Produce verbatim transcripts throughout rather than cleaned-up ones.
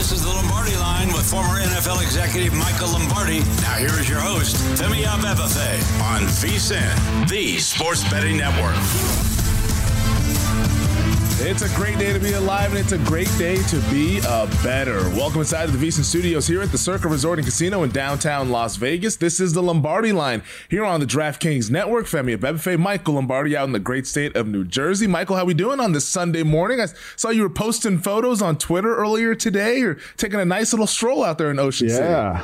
This is the Lombardi Line with former N F L executive Michael Lombardi. Now here is your host, Femi Abebefe, on V S I N, the Sports Betting Network. It's a great day to be alive, and it's a great day to be a better. Welcome inside of the V S I N studios here at the Circa Resort and Casino in downtown Las Vegas. This is the Lombardi Line here on the DraftKings Network. Femi Abebefe, Michael Lombardi out in the great state of New Jersey. Michael, how we doing on this Sunday morning? I saw you were posting photos on Twitter earlier today. You're taking a nice little stroll out there in Ocean yeah. City. Yeah.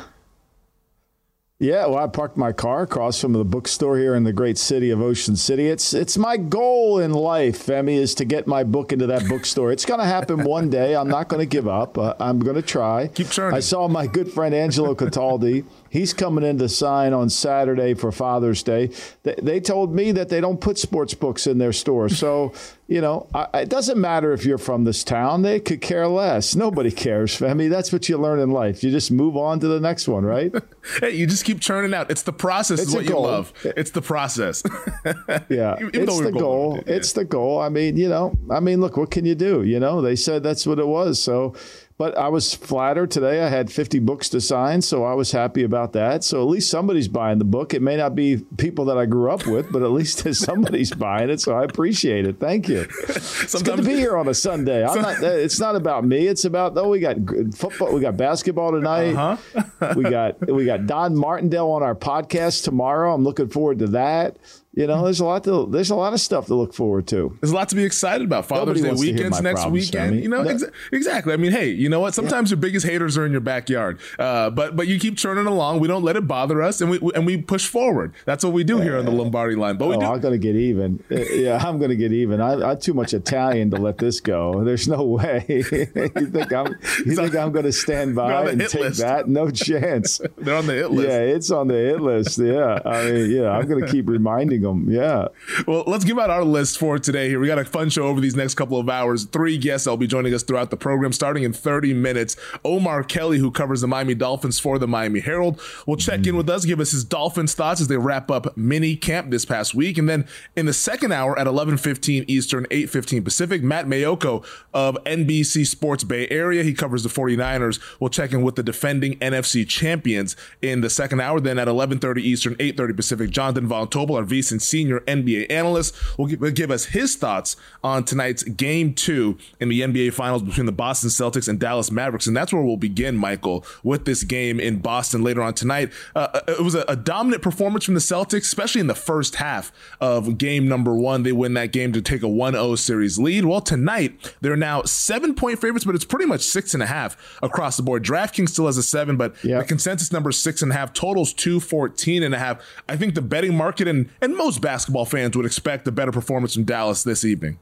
Yeah, well, I parked my car across from the bookstore here in the great city of Ocean City. It's it's my goal in life, Femi, is to get my book into that bookstore. It's going to happen one day. I'm not going to give up. Uh, I'm going to try. Keep churning. I saw my good friend Angelo Cataldi. He's coming in to sign on Saturday for Father's Day. They, they told me that they don't put sports books in their store. So, you know, I, it doesn't matter if you're from this town. They could care less. Nobody cares, Femi. That's what you learn in life. You just move on to the next one, right? Hey, you just keep churning out. It's the process It's is what a you goal. love. It's the process. Yeah, Even it's though the we're both goal. loved it, yeah. It's the goal. I mean, you know, I mean, look, what can you do? You know, they said that's what it was. So, but I was flattered today. I had fifty books to sign, so I was happy about that. So at least somebody's buying the book. It may not be people that I grew up with, but at least somebody's buying it. So I appreciate it. Thank you. It's good to be here on a Sunday. I'm not. It's not about me. It's about oh, we got football. We got basketball tonight. Uh-huh. we got we got Don Martindale on our podcast tomorrow. I'm looking forward to that. You know, there's a lot to there's a lot of stuff to look forward to. There's a lot to be excited about. Father's Day weekends next problems, weekend. Sammy. You know, No. ex- exactly. I mean, hey, you know what? Sometimes yeah. your biggest haters are in your backyard. Uh, but but you keep churning along. We don't let it bother us, and we and we push forward. That's what we do here on the Lombardi Line. But we oh, do. I'm going to get even. Yeah, I'm going to get even. I, I'm too much Italian to let this go. There's no way. you think I'm? You think I'm going to stand by and take list. that? No chance. They're on the hit list. Yeah, it's on the hit list. Yeah, I mean, yeah, I'm going to keep reminding them. Yeah. Well, let's give out our list for today here. We got a fun show over these next couple of hours. Three guests will be joining us throughout the program, starting in thirty minutes. Omar Kelly, who covers the Miami Dolphins for the Miami Herald, will check in with us, give us his Dolphins thoughts as they wrap up mini camp this past week. And then in the second hour at eleven fifteen Eastern, eight fifteen Pacific, Matt Mayoko of N B C Sports Bay Area. He covers the 49ers. We'll check in with the defending N F C champions in the second hour. Then at eleven thirty Eastern, eight thirty Pacific, Jonathan Von Tobel, our V S I N senior N B A analyst, will give, will give us his thoughts on tonight's game two in the N B A Finals between the Boston Celtics and Dallas Mavericks. And that's where we'll begin, Michael, with this game in Boston later on tonight. Uh, it was a, a dominant performance from the Celtics, especially in the first half of game number one. They win that game to take a one oh series lead. Well, tonight, they're now seven-point favorites, but it's pretty much six and a half across the board. DraftKings still has a seven, but yep. the consensus number is six and a half. Totals two fourteen and a half. I think the betting market and, and most basketball fans would expect a better performance from Dallas this evening.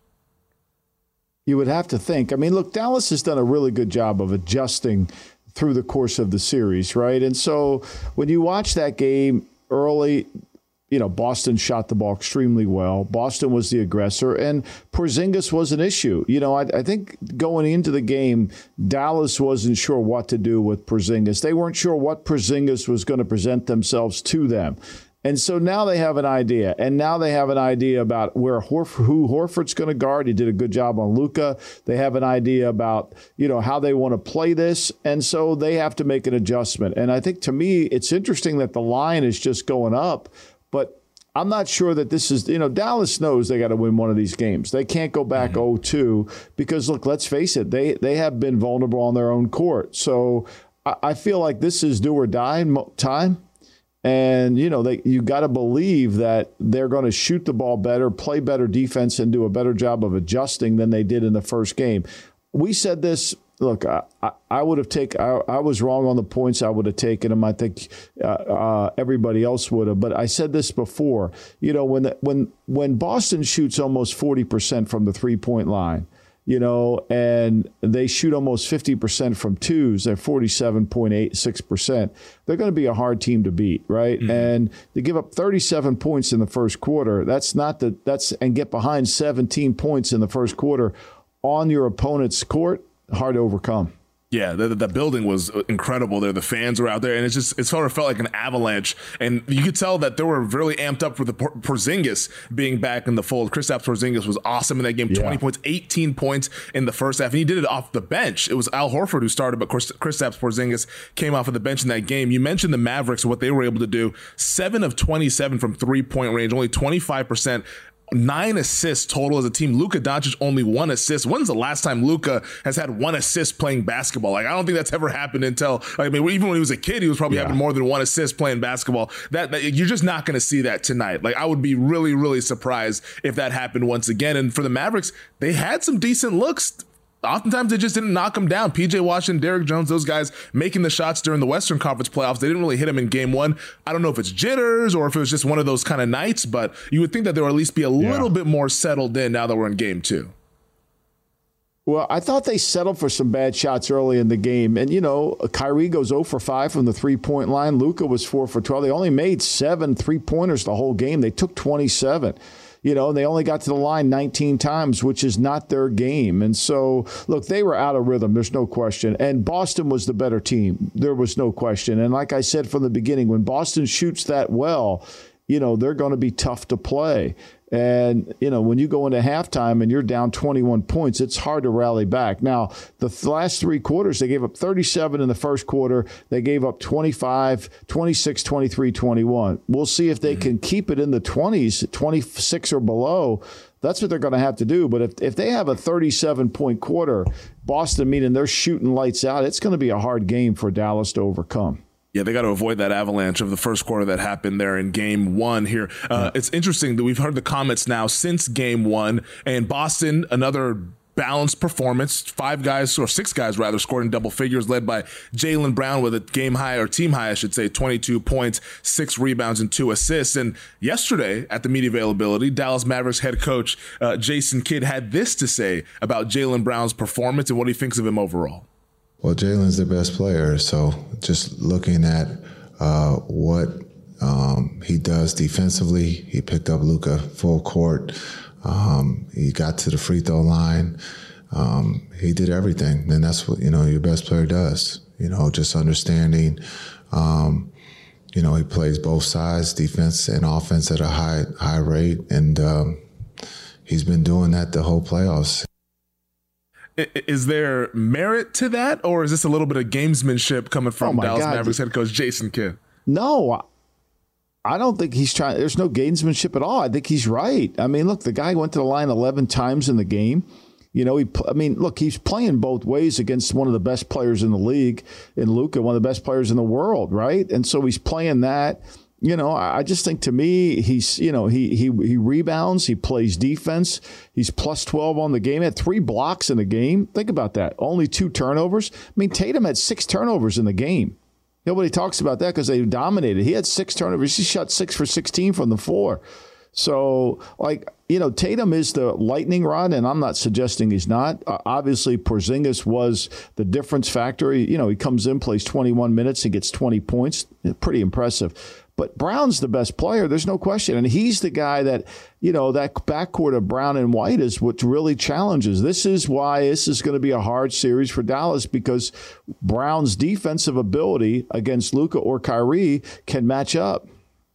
You would have to think. I mean, look, Dallas has done a really good job of adjusting through the course of the series, right? And so when you watch that game early, you know, Boston shot the ball extremely well. Boston was the aggressor, and Porzingis was an issue. You know, I, I think going into the game, Dallas wasn't sure what to do with Porzingis. They weren't sure what Porzingis was going to present themselves to them. And so now they have an idea, and now they have an idea about where Horf- who Horford's going to guard. He did a good job on Luka. They have an idea about, you know, how they want to play this, and so they have to make an adjustment. And I think, to me, it's interesting that the line is just going up, but I'm not sure that this is, you know, Dallas knows they got to win one of these games. They can't go back mm-hmm. oh two because, look, let's face it, they they have been vulnerable on their own court. So I, I feel like this is do or die time. And, you know, they, you got to believe that they're going to shoot the ball better, play better defense, and do a better job of adjusting than they did in the first game. We said this. Look, I, I, I would have taken. I, I was wrong on the points. I would have taken them. I think uh, uh, everybody else would have. But I said this before. You know, when the, when when Boston shoots almost forty percent from the three point line, you know, and they shoot almost fifty percent from twos, they're forty-seven point eight six percent. They're going to be a hard team to beat, right? Mm-hmm. And they give up thirty-seven points in the first quarter. That's not the that's and get behind seventeen points in the first quarter on your opponent's court. Hard to overcome. Yeah, the, the building was incredible there. The fans were out there, and it's just it sort of felt like an avalanche. And you could tell that they were really amped up for the Por- Porzingis being back in the fold. Kristaps Porzingis was awesome in that game. Yeah. twenty points, eighteen points in the first half, and he did it off the bench. It was Al Horford who started, but Kristaps Porzingis came off of the bench in that game. You mentioned the Mavericks and what they were able to do. seven of twenty-seven from three-point range, only twenty-five percent. Nine assists total as a team. Luka Doncic only one assist. When's the last time Luka has had one assist playing basketball? Like, I don't think that's ever happened until, I mean, even when he was a kid, he was probably yeah. having more than one assist playing basketball. That, that you're just not going to see that tonight. Like, I would be really, really surprised if that happened once again. And for the Mavericks, they had some decent looks. Oftentimes, they just didn't knock them down. P J Washington, Derrick Jones, those guys making the shots during the Western Conference playoffs. They didn't really hit them in game one. I don't know if it's jitters or if it was just one of those kind of nights, but you would think that they would at least be a yeah. little bit more settled in now that we're in game two. Well, I thought they settled for some bad shots early in the game. And, you know, Kyrie goes zero for five from the three-point line. Luka was four for twelve. They only made seven three-pointers the whole game. They took twenty-seven. You know, they only got to the line nineteen times, which is not their game. And so, look, they were out of rhythm. There's no question. And Boston was the better team. There was no question. And like I said from the beginning, when Boston shoots that well, you know, they're going to be tough to play. And, you know, when you go into halftime and you're down twenty-one points, it's hard to rally back. Now, the th- last three quarters, they gave up thirty-seven in the first quarter. They gave up twenty-five, twenty-six, twenty-three, twenty-one. We'll see if they mm-hmm. can keep it in the twenties, twenty-six or below. That's what they're going to have to do. But if, if they have a thirty-seven-point quarter, Boston, meaning they're shooting lights out, it's going to be a hard game for Dallas to overcome. Yeah, they got to avoid that avalanche of the first quarter that happened there in game one here. Uh, yeah. It's interesting that we've heard the comments now since game one, and Boston, another balanced performance. Five guys, or six guys rather, scored in double figures, led by Jaylen Brown with a game high, or team high, I should say, twenty-two points, six rebounds, and two assists. And yesterday at the media availability, Dallas Mavericks head coach uh, Jason Kidd had this to say about Jaylen Brown's performance and what he thinks of him overall. Well, Jaylen's their best player, so just looking at uh, what um, he does defensively, he picked up Luka full court. Um, he got to the free throw line. Um, he did everything, and that's what, you know, your best player does. You know, just understanding, um, you know, he plays both sides, defense and offense, at a high high rate, and um, he's been doing that the whole playoffs. Is there merit to that, or is this a little bit of gamesmanship coming from oh Dallas God. Mavericks head coach Jason Kidd? No, I don't think he's trying. There's no gamesmanship at all. I think he's right. I mean, look, the guy went to the line eleven times in the game. You know, he. I mean, look, he's playing both ways against one of the best players in the league, in Luka, one of the best players in the world, right? And so he's playing that. You know, I just think, to me, he's, you know, he he he rebounds, he plays defense. He's plus twelve on the game. He had three blocks in the game. Think about that. Only two turnovers. I mean, Tatum had six turnovers in the game. Nobody talks about that because they dominated. He had six turnovers. He shot six for sixteen from the floor. So, like, you know, Tatum is the lightning rod, and I'm not suggesting he's not. Uh, obviously, Porzingis was the difference factor. He, you know, he comes in, plays twenty-one minutes, and gets twenty points. Pretty impressive. But Brown's the best player. There's no question. And he's the guy that, you know, that backcourt of Brown and White is what really challenges. This is why this is going to be a hard series for Dallas, because Brown's defensive ability against Luka or Kyrie can match up.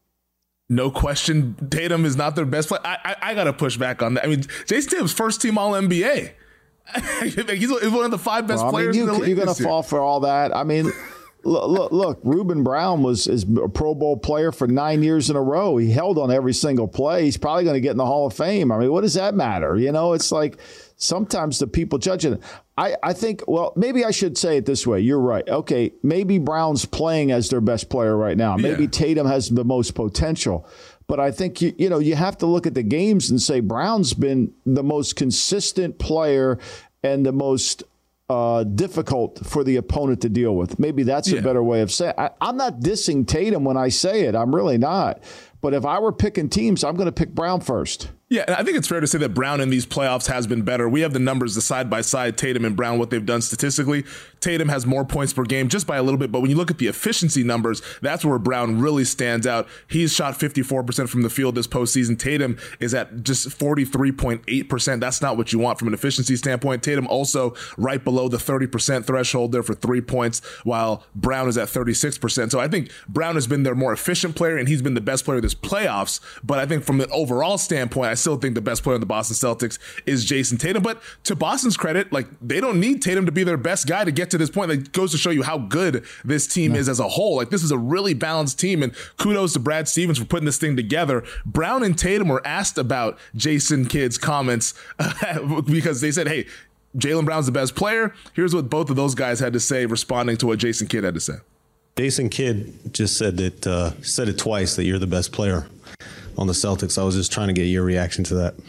No question, Tatum is not their best player. I, I, I got to push back on that. I mean, Jason Tatum's first team All N B A. He's one of the five best well, I mean, players you, in the league. You're going to fall for all that. I mean, look, look, look, Reuben Brown was is a Pro Bowl player for nine years in a row. He held on every single play. He's probably going to get in the Hall of Fame. I mean, what does that matter? You know, it's like sometimes the people judge it. I, I think, well, maybe I should say it this way. You're right. Okay, maybe Brown's playing as their best player right now. Maybe yeah. Tatum has the most potential. But I think, you, you know, you have to look at the games and say Brown's been the most consistent player and the most uh, difficult for the opponent to deal with. Maybe that's yeah. a better way of saying it. I'm not dissing Tatum when I say it. I'm really not. But if I were picking teams, I'm going to pick Brown first. Yeah, and I think it's fair to say that Brown in these playoffs has been better. We have the numbers, the side-by-side, Tatum and Brown, what they've done statistically. Tatum has more points per game just by a little bit. But when you look at the efficiency numbers, that's where Brown really stands out. He's shot fifty-four percent from the field this postseason. Tatum is at just forty-three point eight percent. That's not what you want from an efficiency standpoint. Tatum also right below the thirty percent threshold there for three points, while Brown is at thirty-six percent. So I think Brown has been their more efficient player, and he's been the best player this playoffs. But I think from an overall standpoint, I still think the best player in the Boston Celtics is Jason Tatum. But to Boston's credit, like, they don't need Tatum to be their best guy to get to this point. Like, it goes to show you how good this team yeah. is as a whole. Like, this is a really balanced team, and kudos to Brad Stevens for putting this thing together. Brown and Tatum were asked about Jason Kidd's comments uh, because they said, hey, Jaylen Brown's the best player. Here's what both of those guys had to say responding to what Jason Kidd had to say. Jason Kidd just said that, uh, said it twice, that you're the best player on the Celtics. I was just trying to get your reaction to that.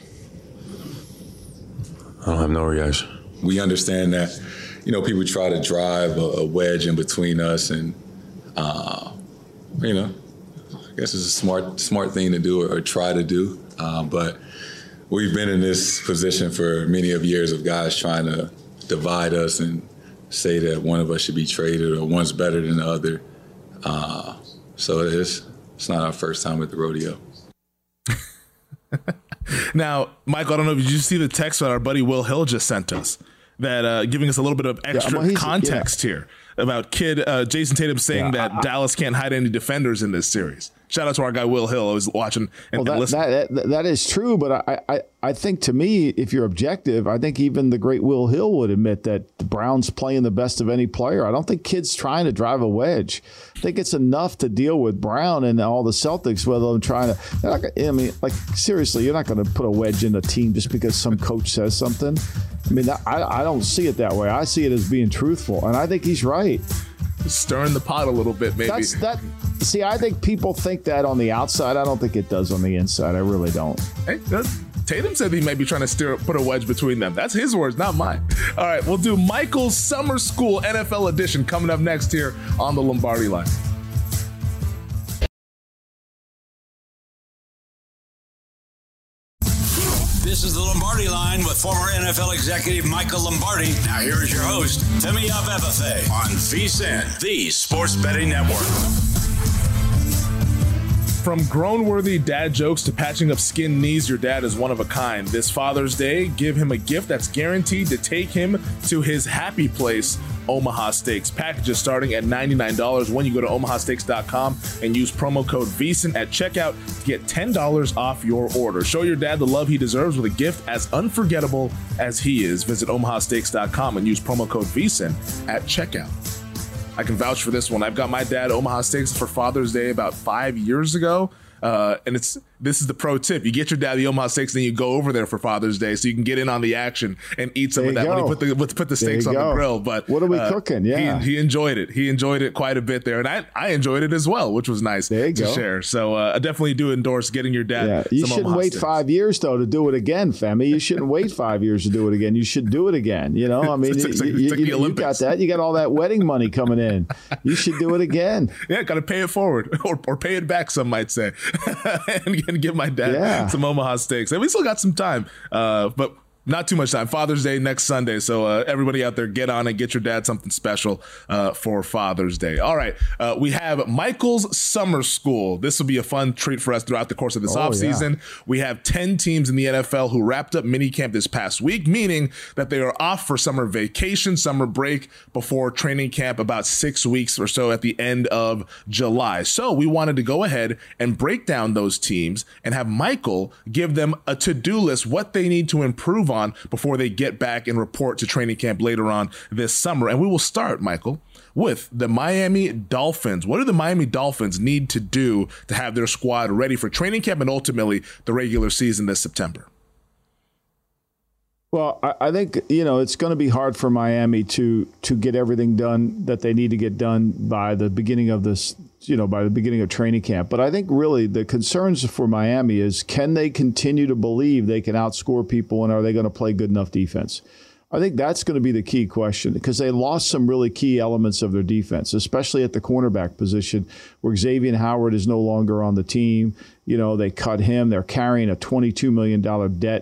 I don't have no reaction. We understand that, you know, people try to drive a, a wedge in between us, and, uh, you know, I guess it's a smart, smart thing to do, or, or try to do. Um, but we've been in this position for many of years of guys trying to divide us and say that one of us should be traded or one's better than the other. Uh, so it is. It's not our first time at the rodeo. Now, Michael, I don't know, did you see the text that our buddy Will Hill just sent us? That uh, giving us a little bit of extra yeah, well, context yeah. here about Kidd, uh, Jason Tatum saying yeah, that I, I, Dallas can't hide any defenders in this series. Shout out to our guy Will Hill. I was watching and, well, that, and listening. That, that, that is true, but I, I, I think to me, if you're objective, I think even the great Will Hill would admit that the Browns playing the best of any player. I don't think Kidd's trying to drive a wedge. I think it's enough to deal with Brown and all the Celtics, whether they're trying to. They're not, I mean, like, seriously, you're not going to put a wedge in a team just because some coach says something. I mean, I, I don't see it that way. I see it as being truthful, and I think he's right. Stirring the pot a little bit, maybe. That's that. See, I think people think that on the outside. I don't think it does on the inside. I really don't. Hey, Tatum said he may be trying to steer, put a wedge between them. That's his words, not mine. All right, we'll do Michael's Summer School N F L edition coming up next here on the Lombardi Line. This is the Lombardi Line with former N F L executive Michael Lombardi. Now here is your host, Femi Abebefe, on V S I N, the Sports Betting Network. From grown-worthy dad jokes to patching up skinned knees, your dad is one of a kind. This Father's Day, give him a gift that's guaranteed to take him to his happy place, Omaha Steaks. Packages starting at ninety-nine dollars when you go to omaha steaks dot com and use promo code V S I N at checkout to get ten dollars off your order. Show your dad the love he deserves with a gift as unforgettable as he is. Visit omaha steaks dot com and use promo code V S I N at checkout. I can vouch for this one. I've got my dad Omaha Steaks for Father's Day about five years ago. Uh, and it's this is the pro tip. You get your dad the Omaha Steaks, then you go over there for Father's Day so you can get in on the action and eat some of that when he put the, put the steaks on go. the grill. But what are we uh, cooking? Yeah. He, he enjoyed it. He enjoyed it quite a bit there. And I, I enjoyed it as well, which was nice to go. share. So uh, I definitely do endorse getting your dad yeah. You some shouldn't Omaha wait Steaks. five years, though, to do it again, Femi. You shouldn't wait five years to do it again. You should do it again. You know, I mean, it's, it's, you, it's like you, you got that. You got all that wedding money coming in. You should do it again. Yeah, got to pay it forward or, or pay it back, some might say. and, and give my dad yeah. some Omaha Steaks. And we still got some time, uh, but not too much time. Father's Day next Sunday. So uh, everybody out there, get on and get your dad something special uh, for Father's Day. All right. Uh, we have Michael's Summer School. This will be a fun treat for us throughout the course of this oh, offseason. Yeah. We have ten teams in the N F L who wrapped up minicamp this past week, meaning that they are off for summer vacation, summer break before training camp about six weeks or so at the end of July. So we wanted to go ahead and break down those teams and have Michael give them a to-do list, what they need to improve on on before they get back and report to training camp later on this summer. And we will start, Michael, with the Miami Dolphins. What do the Miami Dolphins need to do to have their squad ready for training camp and ultimately the regular season this September? Well, I, I think, you know, it's going to be hard for Miami to to get everything done that they need to get done by the beginning of this, you know, by the beginning of training camp. But I think really the concerns for Miami is, can they continue to believe they can outscore people, and are they going to play good enough defense? I think that's going to be the key question, because they lost some really key elements of their defense, especially at the cornerback position, where Xavier Howard is no longer on the team. You know, they cut him. They're carrying a twenty-two million dollars debt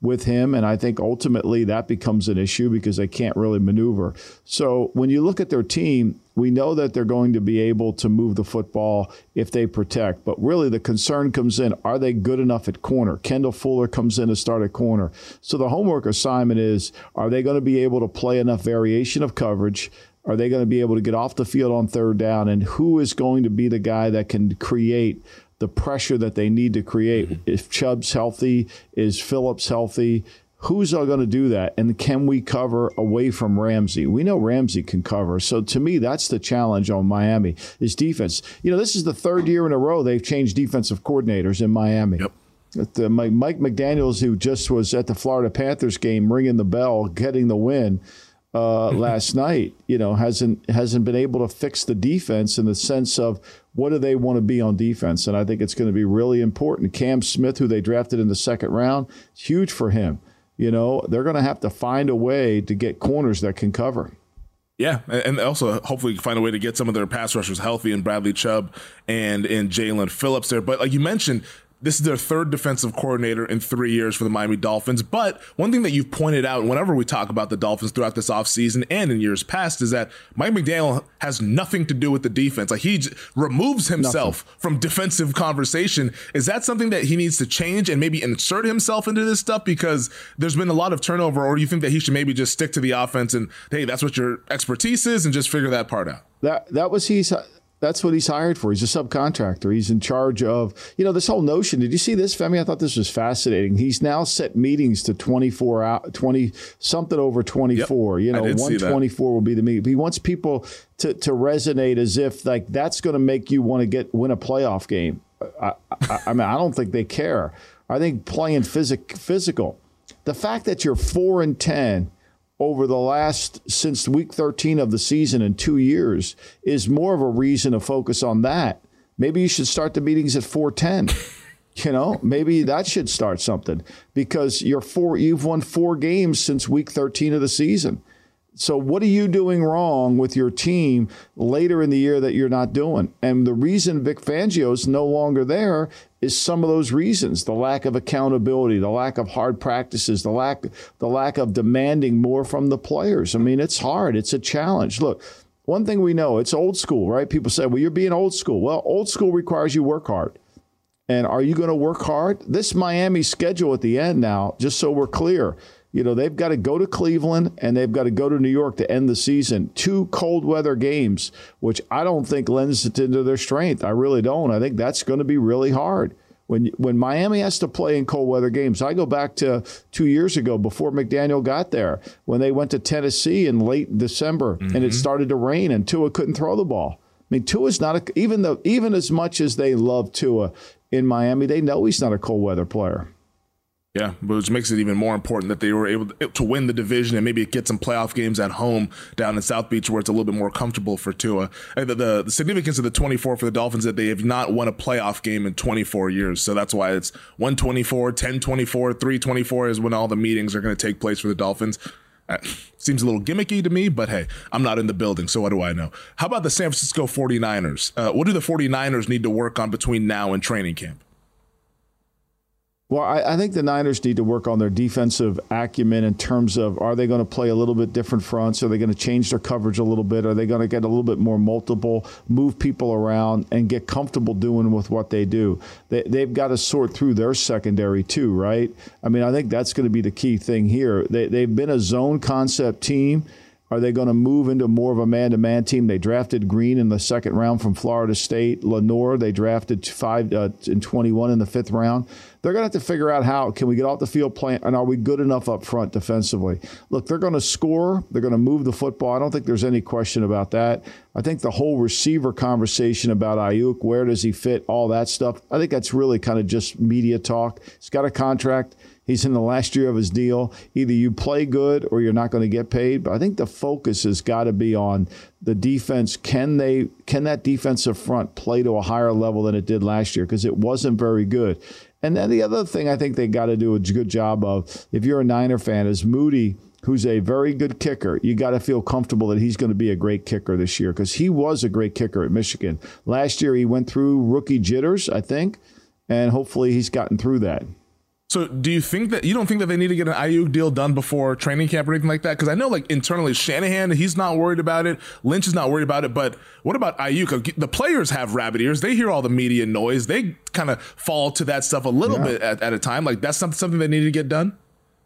with him, and I think ultimately that becomes an issue because they can't really maneuver. So when you look at their team, we know that they're going to be able to move the football if they protect. But really the concern comes in, are they good enough at corner? Kendall Fuller comes in to start at corner. So the homework assignment is, are they going to be able to play enough variation of coverage? Are they going to be able to get off the field on third down? And who is going to be the guy that can create the pressure that they need to create? If Chubb's healthy, is Phillips healthy? Who's going to do that? And can we cover away from Ramsey? We know Ramsey can cover. So to me, that's the challenge on Miami, is defense. You know, this is the third year in a row they've changed defensive coordinators in Miami. Yep. The, Mike McDaniels, who just was at the Florida Panthers game ringing the bell, getting the win uh, last night, you know, hasn't hasn't been able to fix the defense in the sense of what do they want to be on defense. And I think it's going to be really important. Cam Smith, who they drafted in the second round, it's huge for him. You know, they're going to have to find a way to get corners that can cover. Yeah, and also hopefully find a way to get some of their pass rushers healthy in Bradley Chubb and in Jalen Phillips there. But like you mentioned, this is their third defensive coordinator in three years for the Miami Dolphins. But one thing that you've pointed out whenever we talk about the Dolphins throughout this offseason and in years past is that Mike McDaniel has nothing to do with the defense. Like he j- removes himself nothing. from defensive conversation. Is that something that he needs to change and maybe insert himself into this stuff? Because there's been a lot of turnover, or do you think that he should maybe just stick to the offense and, hey, that's what your expertise is and just figure that part out? That that was he's That's what he's hired for. He's a subcontractor. He's in charge of, you know, this whole notion. Did you see this, Femi? I thought this was fascinating. He's now set meetings to twenty-four out, twenty something over twenty-four. Yep, you know, one twenty-four will be the meeting. He wants people to, to resonate as if like that's going to make you want to get win a playoff game. I, I, I mean, I don't think they care. I think playing physic, physical. The fact that you're four and ten over the last, since week thirteen of the season in two years is more of a reason to focus on that. Maybe you should start the meetings at four ten. You know, maybe that should start something because you're four, you've won four games since week thirteen of the season. So what are you doing wrong with your team later in the year that you're not doing? And the reason Vic Fangio's no longer there is some of those reasons: the lack of accountability, the lack of hard practices, the lack the lack of demanding more from the players. I mean, it's hard. It's a challenge. Look, one thing we know, it's old school, right? People say, well, you're being old school. Well, old school requires you work hard. And are you going to work hard? This Miami schedule at the end now, just so we're clear, you know, they've got to go to Cleveland and they've got to go to New York to end the season. Two cold weather games, which I don't think lends it into their strength. I really don't. I think that's going to be really hard. When when Miami has to play in cold weather games, I go back to two years ago before McDaniel got there, when they went to Tennessee in late December mm-hmm. and it started to rain and Tua couldn't throw the ball. I mean, Tua's not a, even though even as much as they love Tua in Miami, they know he's not a cold weather player. Yeah, but which makes it even more important that they were able to win the division and maybe get some playoff games at home down in South Beach where it's a little bit more comfortable for Tua. And the, the, the significance of the twenty-four for the Dolphins is that they have not won a playoff game in twenty-four years. So that's why it's one twenty-four, ten twenty-four, three twenty-four is when all the meetings are going to take place for the Dolphins. Uh, seems a little gimmicky to me, but hey, I'm not in the building, so what do I know? How about the San Francisco forty-niners? Uh, what do the forty-niners need to work on between now and training camp? Well, I, I think the Niners need to work on their defensive acumen in terms of, are they going to play a little bit different fronts? Are they going to change their coverage a little bit? Are they going to get a little bit more multiple, move people around, and get comfortable doing with what they do? They, they've got to sort through their secondary too, right? I mean, I think that's going to be the key thing here. They, they've been a zone concept team. Are they going to move into more of a man-to-man team? They drafted Green in the second round from Florida State. Lenore, they drafted five uh, and twenty-one in the fifth round. They're going to have to figure out how can we get off the field playing, and are we good enough up front defensively? Look, they're going to score. They're going to move the football. I don't think there's any question about that. I think the whole receiver conversation about Ayuk, where does he fit, all that stuff, I think that's really kind of just media talk. He's got a contract. He's in the last year of his deal. Either you play good or you're not going to get paid. But I think the focus has got to be on the defense. Can they? Can that defensive front play to a higher level than it did last year? Because it wasn't very good. And then the other thing I think they got to do a good job of, if you're a Niner fan, is Moody, who's a very good kicker. You got to feel comfortable that he's going to be a great kicker this year, because he was a great kicker at Michigan. Last year he went through rookie jitters, I think, and hopefully he's gotten through that. So do you think that you don't think that they need to get an Ayuk deal done before training camp or anything like that? Because I know like internally Shanahan, he's not worried about it. Lynch is not worried about it. But what about Ayuk? The players have rabbit ears. They hear all the media noise. They kind of fall to that stuff a little yeah. bit at, at a time. Like that's something, something they need to get done.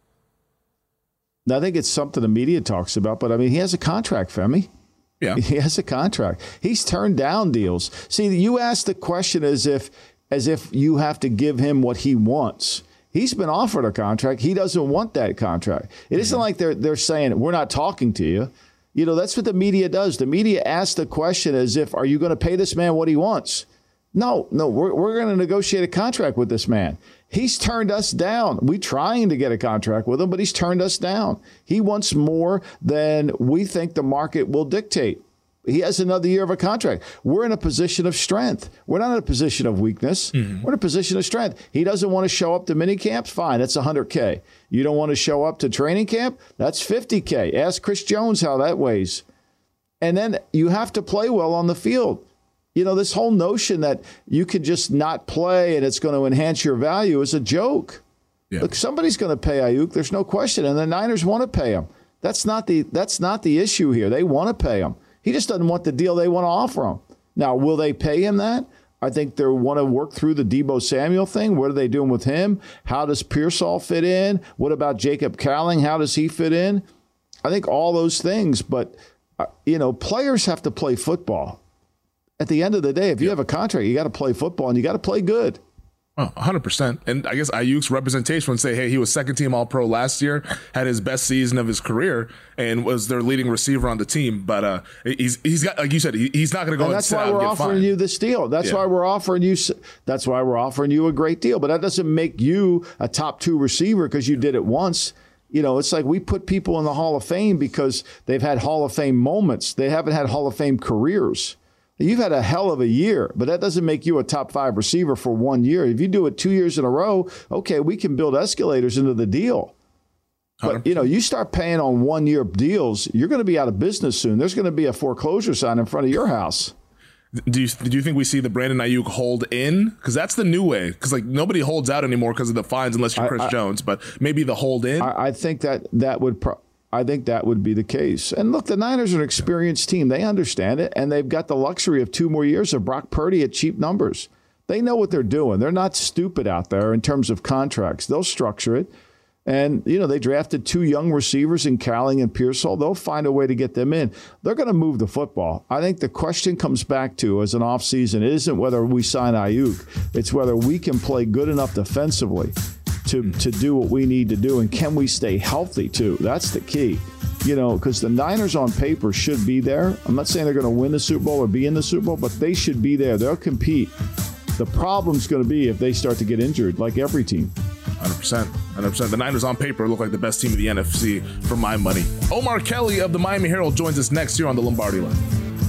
I think it's something the media talks about. But I mean, he has a contract, Femi. Yeah, he has a contract. He's turned down deals. See, you asked the question as if as if you have to give him what he wants. He's been offered a contract. He doesn't want that contract. It mm-hmm. isn't like they're they're saying, we're not talking to you. You know, that's what the media does. The media asks the question as if, are you going to pay this man what he wants? No, no, we're, we're going to negotiate a contract with this man. He's turned us down. We're trying to get a contract with him, but he's turned us down. He wants more than we think the market will dictate. He has another year of a contract. We're in a position of strength. We're not in a position of weakness. Mm-hmm. We're in a position of strength. He doesn't want to show up to mini camps? Fine, that's one hundred K. You don't want to show up to training camp? That's fifty K. Ask Chris Jones how that weighs. And then you have to play well on the field. You know, this whole notion that you can just not play and it's going to enhance your value is a joke. Yeah. Look, somebody's going to pay Ayuk. There's no question. And the Niners want to pay him. That's not the that's not the issue here. They want to pay him. He just doesn't want the deal they want to offer him. Now, will they pay him that? I think they want to work through the Deebo Samuel thing. What are they doing with him? How does Pearsall fit in? What about Jacob Cowling? How does he fit in? I think all those things. But, uh, you know, players have to play football. At the end of the day, if you have a contract, you got to play football and you got to play good. Oh, one hundred percent. And I guess Ayuk's representation would say, hey, he was second team All-Pro last year, had his best season of his career, and was their leading receiver on the team. But uh, he's he's got, like you said, he, he's not going to go and, and that's why we're offering fined. you this deal. That's yeah. why we're offering you. That's why we're offering you a great deal. But that doesn't make you a top two receiver because you did it once. You know, it's like we put people in the Hall of Fame because they've had Hall of Fame moments. They haven't had Hall of Fame careers. You've had a hell of a year, but that doesn't make you a top five receiver for one year. If you do it two years in a row, okay, we can build escalators into the deal. But, you know, you start paying on one-year deals, you're going to be out of business soon. There's going to be a foreclosure sign in front of your house. Do you do you think we see the Brandon Ayuk hold in? Because that's the new way. Because, like, nobody holds out anymore because of the fines unless you're Chris I, I, Jones. But maybe the hold in? I, I think that that would pro- – I think that would be the case. And look, the Niners are an experienced team. They understand it, and they've got the luxury of two more years of Brock Purdy at cheap numbers. They know what they're doing. They're not stupid out there in terms of contracts. They'll structure it. And, you know, they drafted two young receivers in Cowling and Pearsall. They'll find a way to get them in. They're going to move the football. I think the question comes back to, as an offseason, it isn't whether we sign Ayuk. It's whether we can play good enough defensively to to do what we need to do, and can we stay healthy too? That's the key, you know, because the Niners on paper should be there. I'm not saying they're going to win the Super Bowl or be in the Super Bowl, but they should be there. They'll compete. The problem's going to be if they start to get injured, like every team. one hundred percent. one hundred percent. The Niners on paper look like the best team of the N F C for my money. Omar Kelly of the Miami Herald joins us next here on the Lombardi Line.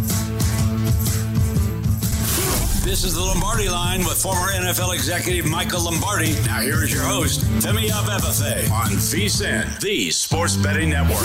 This is the Lombardi Line with former N F L executive Michael Lombardi. Now here is your host, Femi Abebefe, on VSiN, the Sports Betting Network.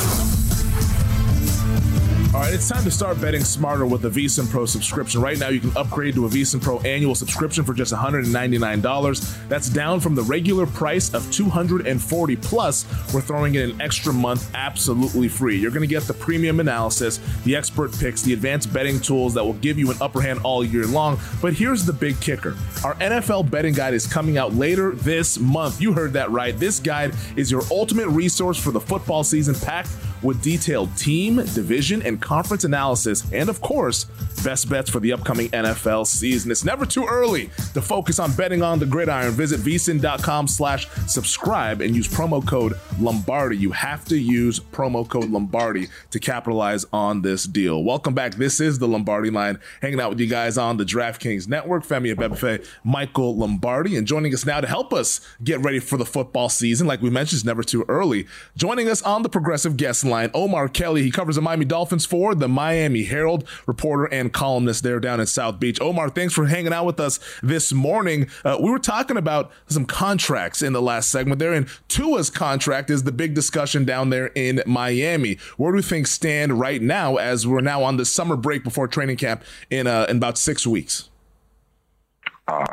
All right, it's time to start betting smarter with a VSiN Pro subscription. Right now, you can upgrade to a VSiN Pro annual subscription for just one hundred ninety-nine dollars. That's down from the regular price of two hundred forty dollars. Plus, we're throwing in an extra month absolutely free. You're going to get the premium analysis, the expert picks, the advanced betting tools that will give you an upper hand all year long. But here's the big kicker. Our N F L betting guide is coming out later this month. You heard that right. This guide is your ultimate resource for the football season, packed with detailed team, division, and conference analysis, and of course, best bets for the upcoming N F L season. It's never too early to focus on betting on the gridiron. Visit vsin.com slash subscribe and use promo code Lombardi. You have to use promo code Lombardi to capitalize on this deal. Welcome back. This is the Lombardi Line, hanging out with you guys on the DraftKings Network. Femi Abebefe, Michael Lombardi, and joining us now to help us get ready for the football season. Like we mentioned, it's never too early. Joining us on the Progressive Guest Line, Omar Kelly. He covers the Miami Dolphins for the Miami Herald, reporter and columnist there down in South Beach. Omar, thanks for hanging out with us this morning. Uh, we were talking about some contracts in the last segment there, and Tua's contract is the big discussion down there in Miami. Where do things stand right now as we're now on the summer break before training camp in, uh, in about six weeks? Uh,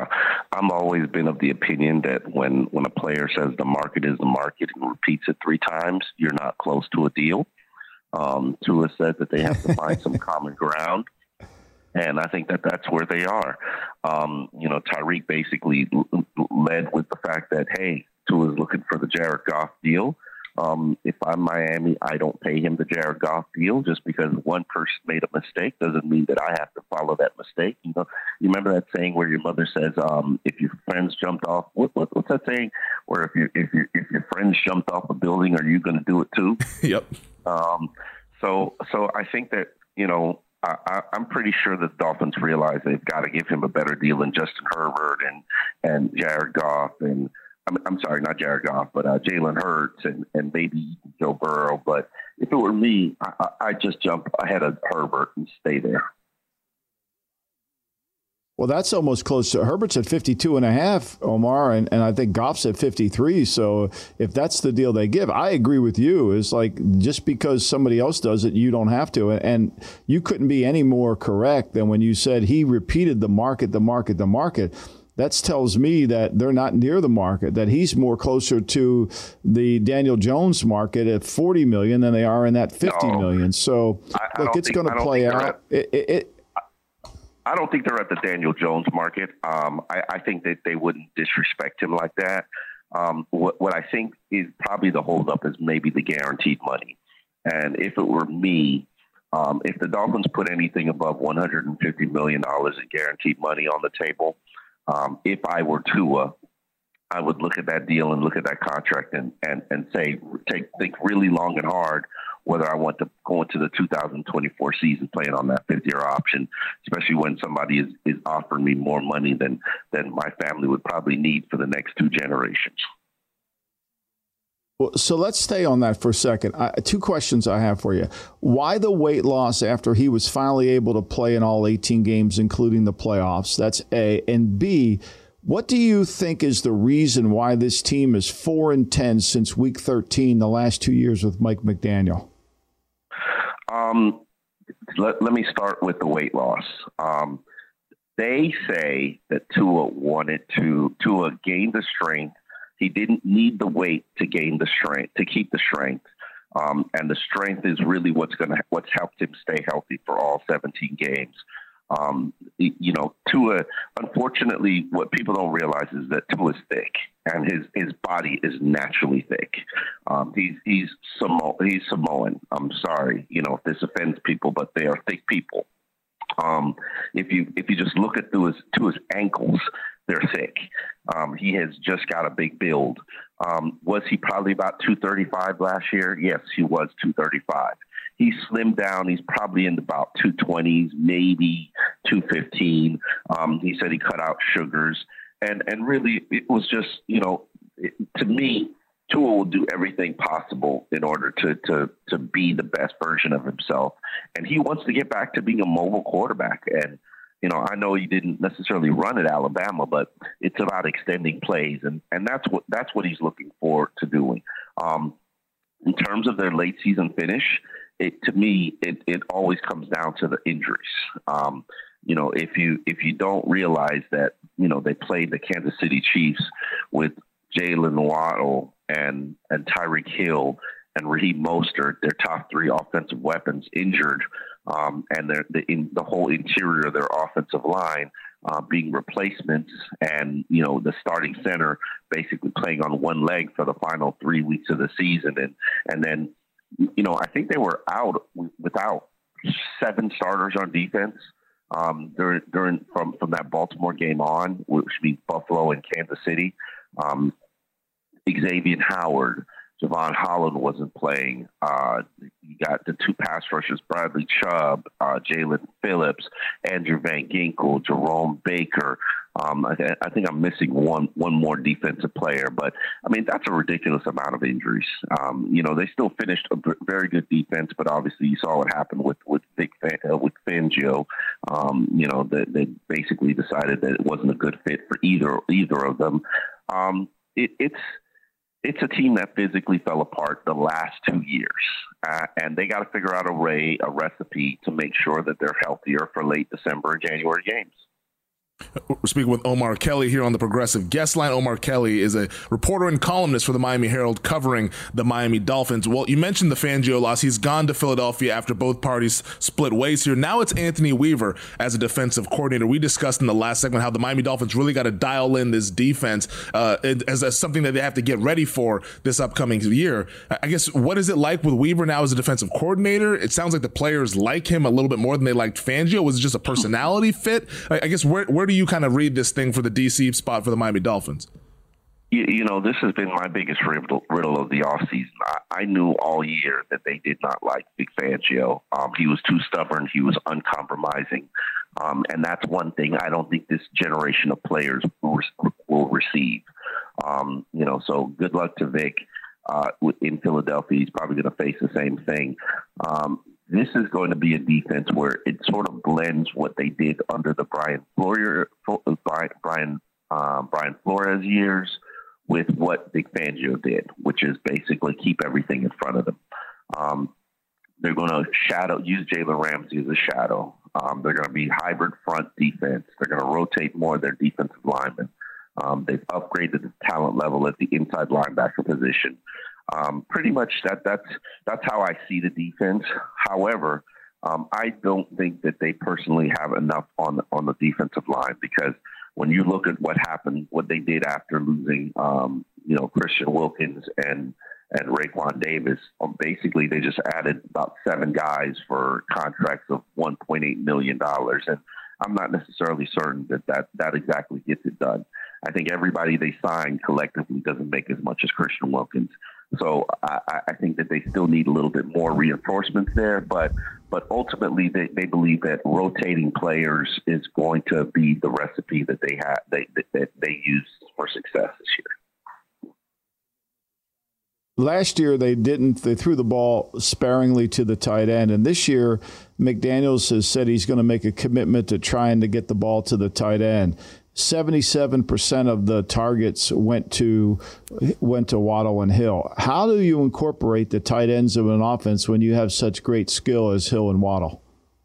I'm always been of the opinion that when, when a player says the market is the market and repeats it three times, you're not close to a deal. Um, Tua said that they have to find some common ground. And I think that that's where they are. Um, you know, Tyreek basically l- led with the fact that, hey, Tua is looking for the Jared Goff deal. Um, if I'm Miami, I don't pay him the Jared Goff deal. Just because one person made a mistake doesn't mean that I have to follow that mistake. You know, you remember that saying where your mother says, um, "If your friends jumped off," what, what, what's that saying? Where if you if you if your friends jumped off a building, are you going to do it too? Yep. Um, so so I think that you know I, I, I'm pretty sure the Dolphins realize they've got to give him a better deal than Justin Herbert and and Jared Goff and. I'm, I'm sorry, not Jared Goff, but uh, Jalen Hurts and, and maybe Joe Burrow. But if it were me, I, I, I'd just jump ahead of Herbert and stay there. Well, that's almost close to Herbert's at fifty-two and a half, Omar, and, and I think Goff's at fifty-three. So if that's the deal they give, I agree with you. It's like just because somebody else does it, you don't have to. And you couldn't be any more correct than when you said he repeated the market, the market, the market. That tells me that they're not near the market, that he's more closer to the Daniel Jones market at forty million than they are in that fifty no, million. So, I, I look, it's think, going to play out. At, it, it, it, I don't think they're at the Daniel Jones market. Um, I, I think that they wouldn't disrespect him like that. Um, what, what I think is probably the holdup is maybe the guaranteed money. And if it were me, um, if the Dolphins put anything above one hundred fifty million dollars in guaranteed money on the table, Um, if I were Tua, I would look at that deal and look at that contract and, and, and say, take, think really long and hard whether I want to go into the two thousand twenty-four season playing on that fifth year option, especially when somebody is, is offering me more money than, than my family would probably need for the next two generations. Well, so let's stay on that for a second. I, two questions I have for you. Why the weight loss after he was finally able to play in all eighteen games, including the playoffs? That's A. And B, what do you think is the reason why this team is four and ten since week thirteen, the last two years with Mike McDaniel? Um, let, let me start with the weight loss. Um, they say that Tua wanted to, Tua gained the strength. He didn't need the weight to gain the strength, to keep the strength. Um, and the strength is really what's going to, what's helped him stay healthy for all seventeen games. Um, you know, Tua, unfortunately, what people don't realize is that Tua is thick and his, his body is naturally thick. Um, he's, he's Samo, he's Samoan. I'm sorry, you know, if this offends people, but they are thick people. Um, if you, if you just look at Tua's, Tua's ankles, they're thick. Um, he has just got a big build. Um, was he probably about two thirty-five last year? Yes, he was two thirty-five. He slimmed down. He's probably in about two twenties, maybe two fifteen. Um, he said he cut out sugars. And, and really, it was just, you know, it, to me, Tua will do everything possible in order to, to, to be the best version of himself. And he wants to get back to being a mobile quarterback. And, you know, I know he didn't necessarily run at Alabama, but it's about extending plays, and, and that's what that's what he's looking forward to doing. Um, in terms of their late season finish, it to me it, it always comes down to the injuries. Um, you know, if you if you don't realize that, you know, they played the Kansas City Chiefs with Jalen Waddle and and Tyreek Hill and Raheem Mostert, their top three offensive weapons, injured. Um, and the in the whole interior of their offensive line uh, being replacements, and you know the starting center basically playing on one leg for the final three weeks of the season, and and then you know I think they were out without seven starters on defense um, during during from from that Baltimore game on, which means Buffalo and Kansas City. Um, Xavier Howard. Javon Holland wasn't playing. Uh, you got the two pass rushers, Bradley Chubb, uh, Jalen Phillips, Andrew Van Ginkel, Jerome Baker. Um, I, th- I think I'm missing one one more defensive player, but I mean that's a ridiculous amount of injuries. Um, you know, they still finished a b- very good defense, but obviously you saw what happened with with Vic Fan- uh, with Fangio. Um, you know, they, they basically decided that it wasn't a good fit for either either of them. Um, it, it's It's a team that physically fell apart the last two years, uh, and they got to figure out a way, a recipe to make sure that they're healthier for late December and January games. We're speaking with Omar Kelly here on the Progressive Guest Line. Omar Kelly is a reporter and columnist for the Miami Herald covering the Miami Dolphins. Well, you mentioned the Fangio loss. He's gone to Philadelphia after both parties split ways here. Now it's Anthony Weaver as a defensive coordinator. We discussed in the last segment how the Miami Dolphins really got to dial in this defense uh, as, as something that they have to get ready for this upcoming year. I guess, what is it like with Weaver now as a defensive coordinator? It sounds like the players like him a little bit more than they liked Fangio. Was it just a personality fit? I guess, where, where do you kind of read this thing for the D C spot for the Miami Dolphins? You, you know, this has been my biggest riddle, riddle of the offseason. I, I knew all year that they did not like Vic Fangio. Um, he was too stubborn. He was uncompromising. Um, and that's one thing I don't think this generation of players will, will receive. Um, you know, so good luck to Vic uh, in Philadelphia. He's probably going to face the same thing. Um, This is going to be a defense where it sort of blends what they did under the Brian Flores, Brian uh, Brian Flores years with what Vic Fangio did, which is basically keep everything in front of them. Um, they're going to shadow, use Jalen Ramsey as a shadow. Um, they're going to be hybrid front defense. They're going to rotate more of their defensive linemen. Um, they've upgraded the talent level at the inside linebacker position. Um, pretty much that that's that's how I see the defense. However, um, I don't think that they personally have enough on the, on the defensive line, because when you look at what happened, what they did after losing, um, you know, Christian Wilkins and and Raekwon Davis, um, basically they just added about seven guys for contracts of one point eight million dollars, and I'm not necessarily certain that, that that exactly gets it done. I think everybody they signed collectively doesn't make as much as Christian Wilkins. So I, I think that they still need a little bit more reinforcements there, but but ultimately they, they believe that rotating players is going to be the recipe that they have they that, that they use for success this year. Last year they didn't. They threw the ball sparingly to the tight end, and this year McDaniels has said he's going to make a commitment to trying to get the ball to the tight end. seventy-seven percent of the targets went to went to Waddle and Hill. How do you incorporate the tight ends of an offense when you have such great skill as Hill and Waddle?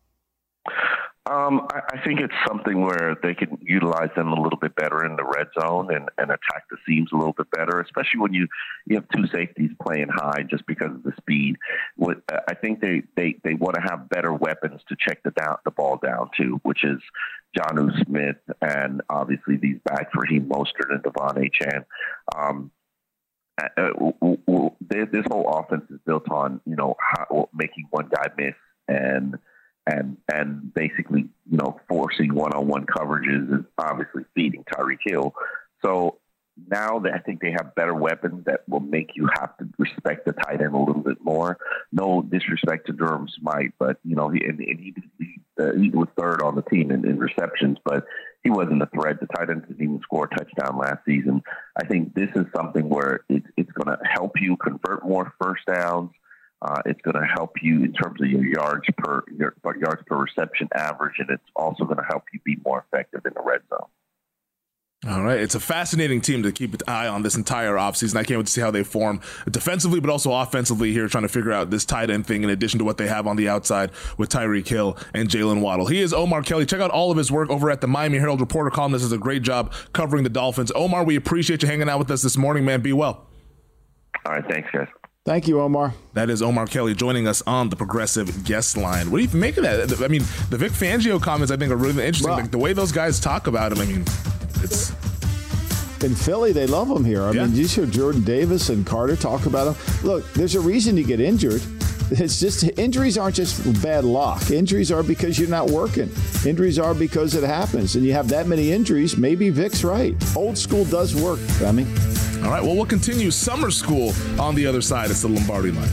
Um, I, I think it's something where they can utilize them a little bit better in the red zone and, and attack the seams a little bit better, especially when you, you have two safeties playing high just because of the speed. What, uh, I think they, they, they want to have better weapons to check the down the ball down to, which is Jonnu Smith and obviously these backs Raheem Mostert and Devon Achane. Um, uh, w- w- this whole offense is built on, you know, how, making one guy miss and and and basically, you know, forcing one-on-one coverages and obviously feeding Tyreek Hill. So now that I think they have better weapons that will make you have to respect the tight end a little bit more. No disrespect to Durham Smythe, but, you know, he, and, and he, he, uh, he was third on the team in, in receptions, but he wasn't a threat. The tight end didn't even score a touchdown last season. I think this is something where it's, it's going to help you convert more first downs. Uh, it's going to help you in terms of your yards per your yards per reception average, and it's also going to help you be more effective in the red zone. All right. It's a fascinating team to keep an eye on this entire offseason. I can't wait to see how they form defensively, but also offensively here, trying to figure out this tight end thing in addition to what they have on the outside with Tyreek Hill and Jalen Waddle. He is Omar Kelly. Check out all of his work over at the Miami Herald. Reporter columnist does a great job covering the Dolphins. Omar, we appreciate you hanging out with us this morning, man. Be well. All right. Thanks, guys. Thank you, Omar. That is Omar Kelly joining us on the Progressive Guest Line. What do you make of that? I mean, the Vic Fangio comments I think are really interesting. Well, like the way those guys talk about him, I mean, it's... In Philly, they love him here. I yeah. mean, you hear Jordan Davis and Carter talk about him. Look, there's a reason you get injured. It's just injuries aren't just bad luck. Injuries are because you're not working. Injuries are because it happens. And you have that many injuries, maybe Vic's right. Old school does work, Femi. All right, well, we'll continue summer school on the other side. It's the Lombardi Line.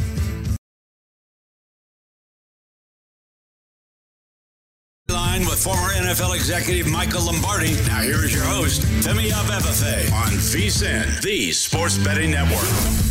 Line with former N F L executive Michael Lombardi. Now here is your host, Femi Abebefe, on V S I N, the Sports Betting Network.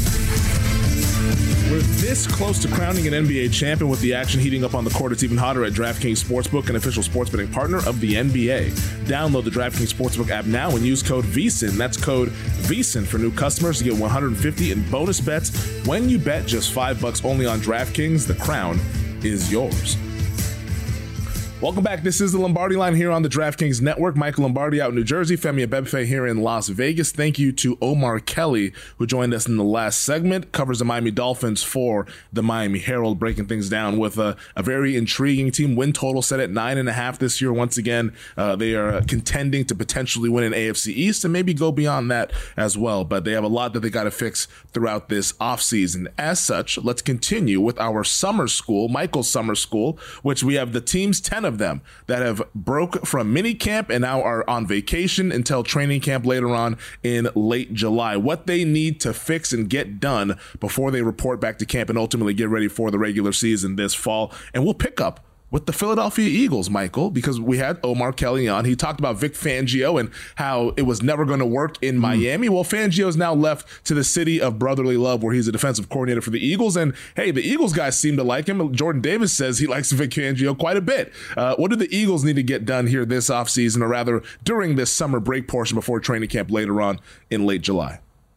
We're this close to crowning an N B A champion with the action heating up on the court. It's even hotter at DraftKings Sportsbook, an official sports betting partner of the N B A. Download the DraftKings Sportsbook app now and use code V S I N. That's code V S I N for new customers to get one hundred fifty in bonus bets when you bet just five bucks only on DraftKings. The crown is yours. Welcome back. This is the Lombardi Line here on the DraftKings Network. Michael Lombardi out in New Jersey, Femi Abebefe here in Las Vegas. Thank you to Omar Kelly, who joined us in the last segment, covers the Miami Dolphins for the Miami Herald, breaking things down with a, a very intriguing team. Win total set at nine and a half this year. Once again, uh, they are contending to potentially win an A F C East and maybe go beyond that as well. But they have a lot that they got to fix throughout this offseason. As such, let's continue with our summer school, Michael's summer school, which we have the teams, ten of them that have broke from mini camp and now are on vacation until training camp later on in late July. What they need to fix and get done before they report back to camp and ultimately get ready for the regular season this fall. And we'll pick up with the Philadelphia Eagles, Michael, because we had Omar Kelly on. He talked about Vic Fangio and how it was never going to work in mm. Miami. Well, Fangio's now left to the city of brotherly love, where he's a defensive coordinator for the Eagles. And hey, the Eagles guys seem to like him. Jordan Davis says he likes Vic Fangio quite a bit. Uh, what do the Eagles need to get done here this offseason, or rather during this summer break portion before training camp later on in late July?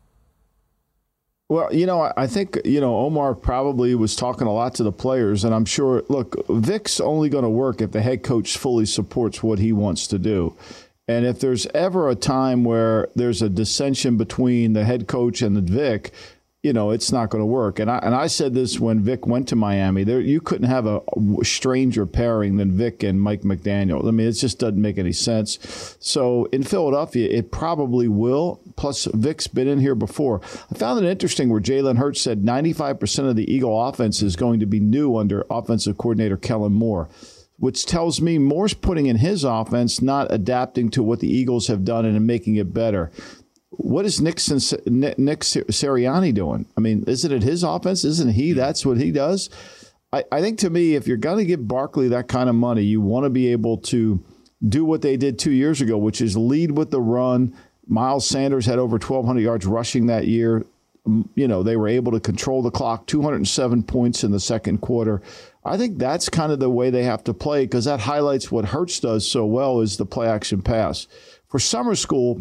Well, you know, I think, you know, Omar probably was talking a lot to the players, and I'm sure, look, Vic's only going to work if the head coach fully supports what he wants to do. And if there's ever a time where there's a dissension between the head coach and the Vic, you know, it's not going to work. And I and I said this when Vic went to Miami. There, you couldn't have a stranger pairing than Vic and Mike McDaniel. I mean, it just doesn't make any sense. So in Philadelphia, it probably will. Plus, Vic's been in here before. I found it interesting where Jalen Hurts said ninety-five percent of the Eagle offense is going to be new under offensive coordinator Kellen Moore, which tells me Moore's putting in his offense, not adapting to what the Eagles have done and making it better. What is Nick, Nick Sirianni doing? I mean, isn't it his offense? Isn't he? That's what he does. I, I think to me, if you're going to give Barkley that kind of money, you want to be able to do what they did two years ago, which is lead with the run. Miles Sanders had over twelve hundred yards rushing that year. You know, they were able to control the clock, two hundred seven points in the second quarter. I think that's kind of the way they have to play, because that highlights what Hurts does so well, is the play action pass. For summer school,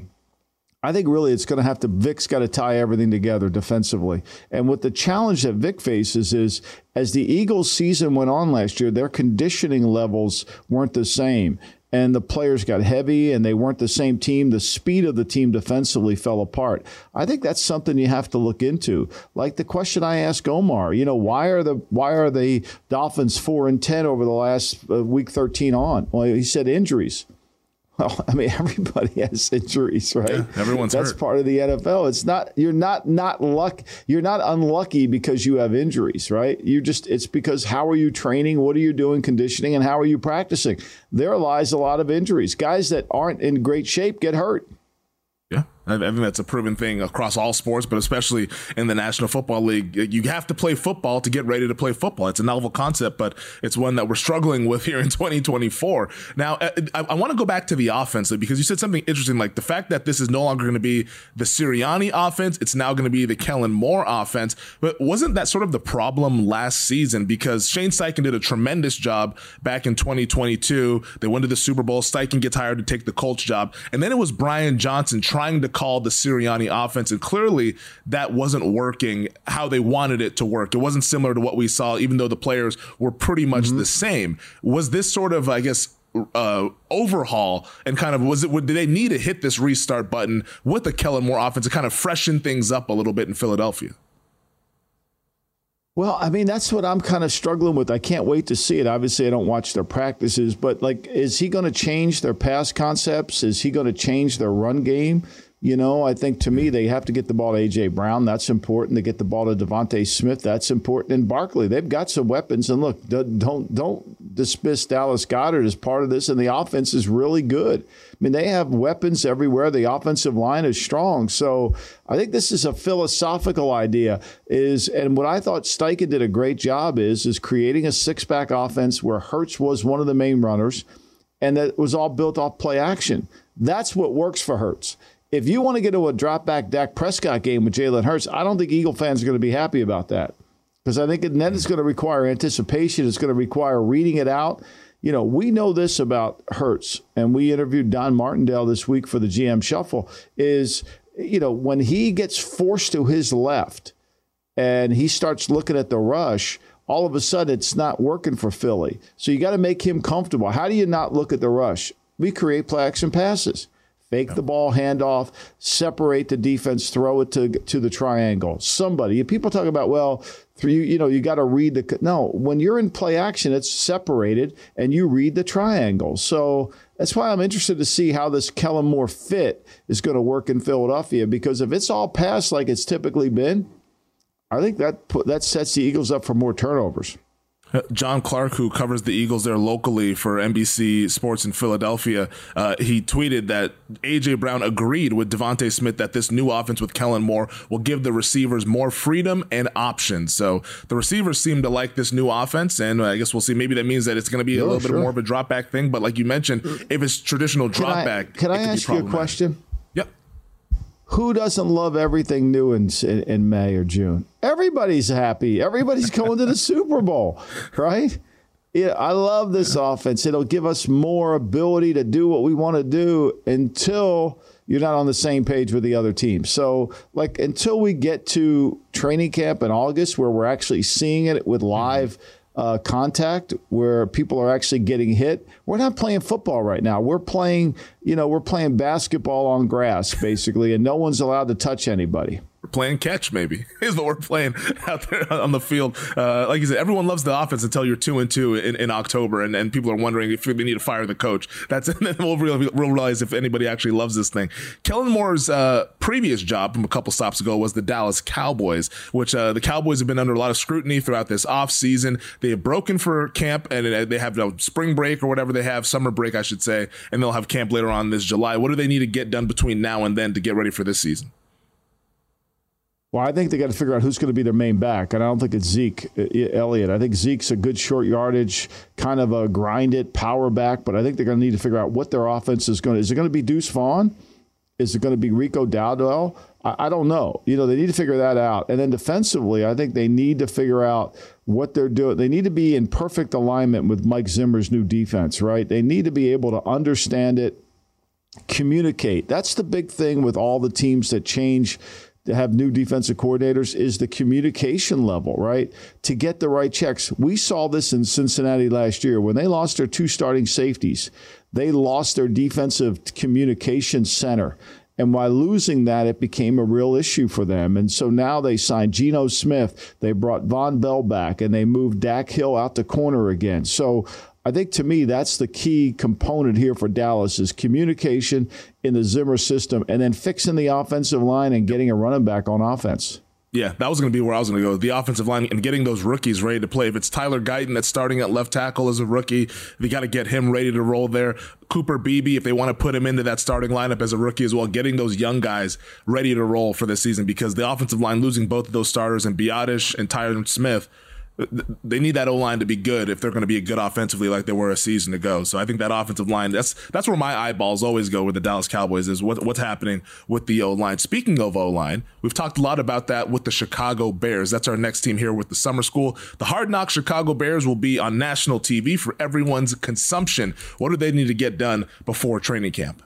I think really it's going to have to, Vic's got to tie everything together defensively. And what the challenge that Vic faces is, as the Eagles season went on last year, their conditioning levels weren't the same. And the players got heavy and they weren't the same team. The speed of the team defensively fell apart. I think that's something you have to look into. Like the question I asked Omar, you know, why are the why are the Dolphins four and ten over the last uh, week thirteen on? Well, he said injuries. Well, I mean, everybody has injuries, right? Yeah, everyone's That's hurt. part of the N F L. It's not you're not not luck. You're not unlucky because you have injuries, right? You just it's because how are you training? What are you doing conditioning? And how are you practicing? There lies a lot of injuries. Guys that aren't in great shape get hurt. Yeah, I think that's a proven thing across all sports, but especially in the National Football League. You have to play football to get ready to play football. It's a novel concept, but it's one that we're struggling with here in twenty twenty-four. Now, I, I want to go back to the offense, because you said something interesting, like the fact that this is no longer going to be the Sirianni offense. It's now going to be the Kellen Moore offense. But wasn't that sort of the problem last season? Because Shane Steichen did a tremendous job back in twenty twenty-two. They went to the Super Bowl. Steichen gets hired to take the Colts job. And then it was Brian Johnson trying to call the Sirianni offense, and clearly that wasn't working how they wanted it to work. It wasn't similar to what we saw, even though the players were pretty much mm-hmm. the same. Was this sort of, I guess, uh, overhaul, and kind of was it? Did they need to hit this restart button with the Kellen Moore offense to kind of freshen things up a little bit in Philadelphia? Well, I mean, that's what I'm kind of struggling with. I can't wait to see it. Obviously, I don't watch their practices, but like, is he going to change their pass concepts? Is he going to change their run game? You know, I think to me, they have to get the ball to A J. Brown. That's important. They get the ball to Devontae Smith. That's important. And Barkley, they've got some weapons. And look, don't don't dismiss Dallas Goedert as part of this. And the offense is really good. I mean, they have weapons everywhere. The offensive line is strong. So I think this is a philosophical idea. Is and what I thought Steichen did a great job is is creating a six-back offense where Hurts was one of the main runners, and that was all built off play action. That's what works for Hurts. If you want to get to a drop-back Dak Prescott game with Jalen Hurts, I don't think Eagle fans are going to be happy about that, because I think then it's going to require anticipation. It's going to require reading it out. You know, we know this about Hurts, and we interviewed Don Martindale this week for the G M Shuffle, is, you know, when he gets forced to his left and he starts looking at the rush, all of a sudden it's not working for Philly. So you got to make him comfortable. How do you not look at the rush? We create play action passes. Fake the ball, hand off, separate the defense, throw it to to the triangle. Somebody, people talk about, well, through, you know, you got to read the, no, when you're in play action, it's separated and you read the triangle. So that's why I'm interested to see how this Kellen Moore fit is going to work in Philadelphia, because if it's all pass like it's typically been, I think that that sets the Eagles up for more turnovers. John Clark, who covers the Eagles there locally for N B C Sports in Philadelphia, uh, he tweeted that A J. Brown agreed with Devontae Smith that this new offense with Kellen Moore will give the receivers more freedom and options. So the receivers seem to like this new offense, and I guess we'll see. Maybe that means that it's going to be a sure, little sure. bit more of a drop back thing. But like you mentioned, if it's traditional drop can I, back, can I ask you a question? Yep. Who doesn't love everything new in, in in May or June? Everybody's happy. Everybody's going to the Super Bowl, right? Yeah, I love this offense. It'll give us more ability to do what we want to do until you're not on the same page with the other team. So, like, until we get to training camp in August, where we're actually seeing it with live uh, contact, where people are actually getting hit, we're not playing football right now. We're playing, you know, we're playing basketball on grass, basically, and no one's allowed to touch anybody. We're playing catch, maybe, is what we're playing out there on the field. Uh, like you said, everyone loves the offense until you're two and two in, in October, and, and people are wondering if they need to fire the coach. That's and then we'll, real, we'll realize if anybody actually loves this thing. Kellen Moore's uh, previous job from a couple stops ago was the Dallas Cowboys, which uh, the Cowboys have been under a lot of scrutiny throughout this offseason. They have broken for camp, and they have no spring break or whatever they have, summer break, I should say, and they'll have camp later on this July. What do they need to get done between now and then to get ready for this season? Well, I think they got to figure out who's going to be their main back, and I don't think it's Zeke Elliott. I think Zeke's a good short yardage, kind of a grind it power back, but I think they're going to need to figure out what their offense is going to. Is it going to be Deuce Vaughn? Is it going to be Rico Dowdell? I, I don't know. You know, they need to figure that out. And then defensively, I think they need to figure out what they're doing. They need to be in perfect alignment with Mike Zimmer's new defense, right? They need to be able to understand it, communicate. That's the big thing with all the teams that change to have new defensive coordinators is the communication level, right? To get the right checks. We saw this in Cincinnati last year. When they lost their two starting safeties, they lost their defensive communication center. And by losing that, it became a real issue for them. And so now they signed Geno Smith. They brought Von Bell back, and they moved Dak Hill out to corner again. So I think, to me, that's the key component here for Dallas is communication in the Zimmer system and then fixing the offensive line and getting a running back on offense. Yeah, that was going to be where I was going to go. The offensive line and getting those rookies ready to play. If it's Tyler Guyton that's starting at left tackle as a rookie, they got to get him ready to roll there. Cooper Beebe, if they want to put him into that starting lineup as a rookie as well, getting those young guys ready to roll for this season, because the offensive line losing both of those starters and Biadasz and Tyron Smith, they need that O-line to be good if they're going to be good offensively like they were a season ago. So I think that offensive line, that's that's where my eyeballs always go with the Dallas Cowboys is what, what's happening with the O-line. Speaking of O-line, we've talked a lot about that with the Chicago Bears. That's our next team here with the summer school. The Hard Knock Chicago Bears will be on national T V for everyone's consumption. What do they need to get done before training camp?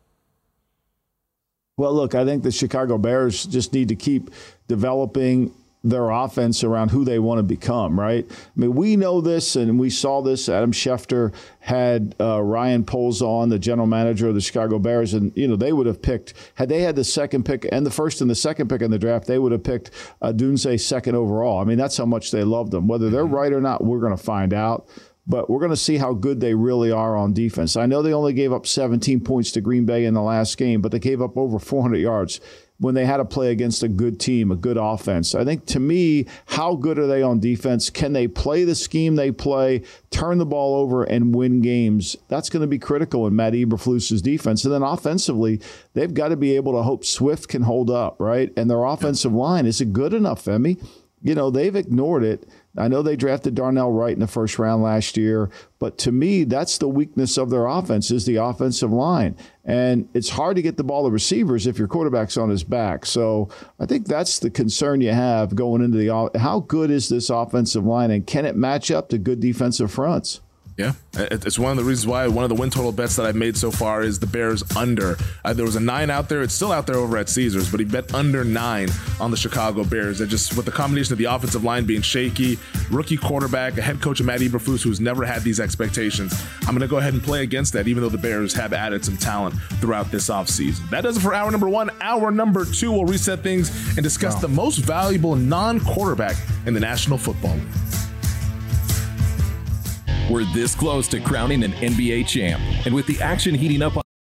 Well, look, I think the Chicago Bears just need to keep developing their offense around who they want to become, right? I mean, we know this, and we saw this. Adam Schefter had uh, Ryan Poles on, the general manager of the Chicago Bears, and, you know, they would have picked, had they had the second pick and the first and the second pick in the draft, they would have picked uh, Dunze second overall. I mean, that's how much they loved them. Whether they're right or not, we're going to find out. But we're going to see how good they really are on defense. I know they only gave up seventeen points to Green Bay in the last game, but they gave up over four hundred yards when they had to play against a good team, a good offense. I think, to me, how good are they on defense? Can they play the scheme they play, turn the ball over, and win games? That's going to be critical in Matt Eberflus's defense. And then offensively, they've got to be able to hope Swift can hold up, right? And their offensive line, is it good enough, Femi? You know, they've ignored it. I know they drafted Darnell Wright in the first round last year, but to me, that's the weakness of their offense is the offensive line. And it's hard to get the ball to receivers if your quarterback's on his back. So I think that's the concern you have going into the – how good is this offensive line, and can it match up to good defensive fronts? Yeah, it's one of the reasons why one of the win total bets that I've made so far is the Bears under. Uh, there was a nine out there. It's still out there over at Caesars, but he bet under nine on the Chicago Bears. And just with the combination of the offensive line being shaky, rookie quarterback, a head coach of Matt Eberflus who's never had these expectations, I'm going to go ahead and play against that, even though the Bears have added some talent throughout this offseason. That does it for hour number one. Hour number two, we'll reset things and discuss wow. the most valuable non-quarterback in the National Football League. We're this close to crowning an N B A champ. And with the action heating up on